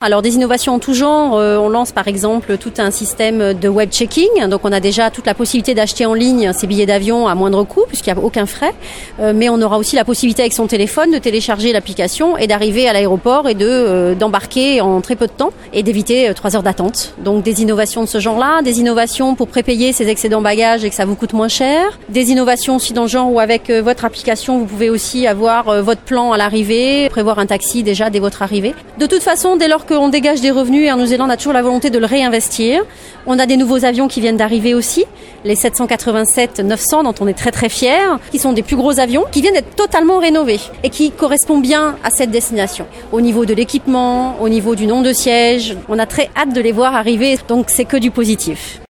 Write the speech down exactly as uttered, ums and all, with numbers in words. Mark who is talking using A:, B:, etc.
A: Alors des innovations en tout genre, euh, on lance par exemple tout un système de web checking, donc on a déjà toute la possibilité d'acheter en ligne ses billets d'avion à moindre coût puisqu'il n'y a aucun frais, euh, mais on aura aussi la possibilité avec son téléphone de télécharger l'application et d'arriver à l'aéroport et de euh, d'embarquer en très peu de temps et d'éviter euh, trois heures d'attente. Donc des innovations de ce genre-là, des innovations pour prépayer ses excédents bagages et que ça vous coûte moins cher, des innovations aussi dans le genre où avec euh, votre application vous pouvez aussi avoir euh, votre plan à l'arrivée, prévoir un taxi déjà dès votre arrivée. De toute façon, dès lors que on dégage des revenus, Air New Zealand a toujours la volonté de le réinvestir. On a des nouveaux avions qui viennent d'arriver aussi, les sept cent quatre-vingt-sept neuf cents dont on est très très fiers, qui sont des plus gros avions, qui viennent d'être totalement rénovés et qui correspondent bien à cette destination. Au niveau de l'équipement, au niveau du nombre de sièges, on a très hâte de les voir arriver, donc c'est que du positif.